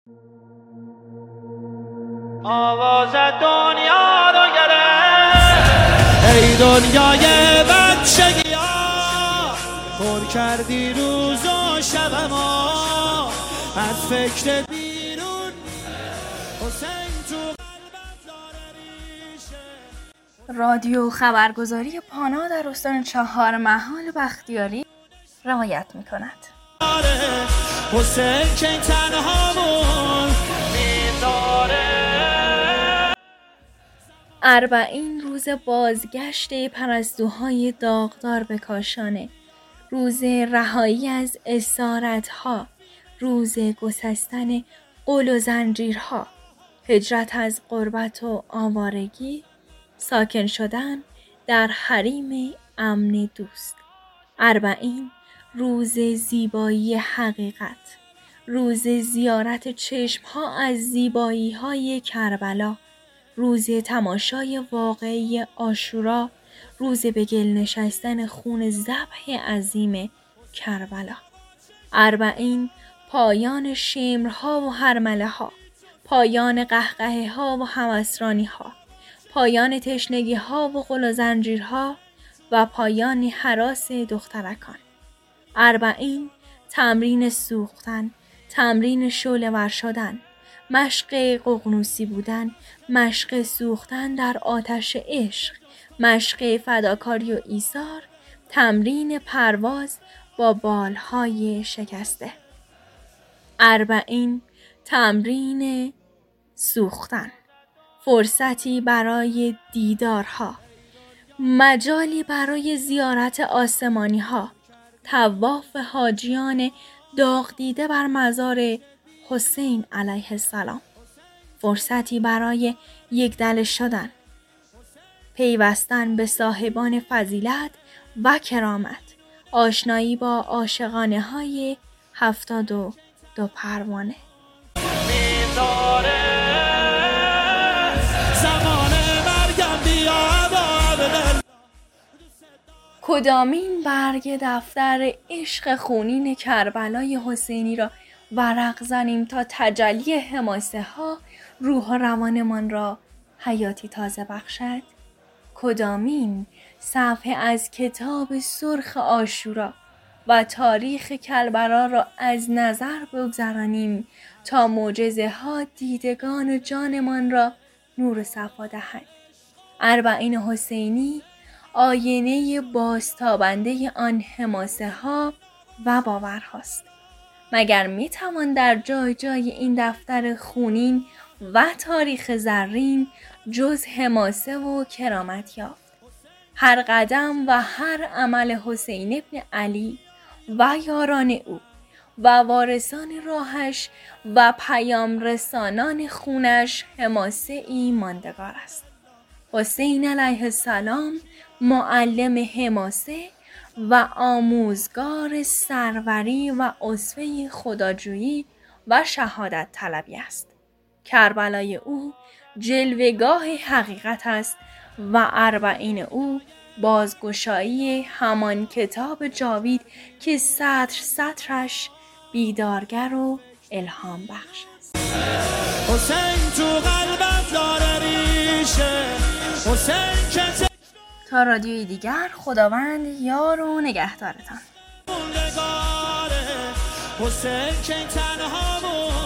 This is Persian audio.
آواز دنیا رو گرفت، ای دنیای بچگی ها، پر کردی روز و شب ما، از فکر بیرون حسین تو قلبت داره ریشه. رادیو خبرگزاری پانا در استان چهارمحال بختیاری روایت می‌کند. حسین که تنهامون میذاره. اربعین روز بازگشت پرستوهای داغدار به کاشانه، روز رهایی از اسارت‌ها، روز گسستن قل و زنجیرها، هجرت از غربت و آوارگی، ساکن شدن در حریم امن دوست. اربعین روز زیبایی حقیقت، روز زیارت چشمها از زیبایی‌های کربلا، روز تماشای واقعی عاشورا، روز به گل نشستن خون ذبح عظیم کربلا. اربعین پایان شمرها و هرمله‌ها، پایان قهقهه‌ها و هماسرانی‌ها، پایان تشنگی‌ها و قل و زنجیرها و پایان هراس دخترکان. اربعین تمرین سوختن، تمرین شعله‌ور شدن، مشق ققنوسی بودن، مشق سوختن در آتش عشق، مشق فداکاری و ایثار، تمرین پرواز با بالهای شکسته. اربعین تمرین سوختن، فرصتی برای دیدارها، مجالی برای زیارت آسمانی‌ها، طواف حاجیان داغ دیده بر مزار حسین علیه السلام، فرصتی برای یکدل شدن، پیوستن به صاحبان فضیلت و کرامت، آشنایی با عاشقانه‌های 72 پروانه. کدامین برگ دفتر عشق خونین کربلای حسینی را ورق زنیم تا تجلی حماسه ها روح و روانمان را حیاتی تازه بخشد؟ کدامین صفحه از کتاب سرخ عاشورا و تاریخ کربلا را از نظر بگذرانیم تا معجزه ها دیدگان جانمان را نور صفا دهند؟ اربعین حسینی آینه بازتابنده آن حماسه ها و باورهاست. مگر میتوان در جای جای این دفتر خونین و تاریخ زرین جز حماسه و کرامت یافت؟ هر قدم و هر عمل حسین ابن علی و یاران او و وارثان راهش و پیام رسانان خونش حماسه ای ماندگار است. حسین علیه السلام معلم حماسه و آموزگار سروری و اسوه خداجویی و شهادت طلبی است. کربلای او جلوه‌گاه حقیقت است و اربعین او بازگشایی همان کتاب جاوید که سطر سطرش بیدارگر و الهام بخش است. حسین تو قلبت داره ریشه، حسین که تا رادیوی دیگر، خداوند یار و نگهدارتان. حسین که تنها بود.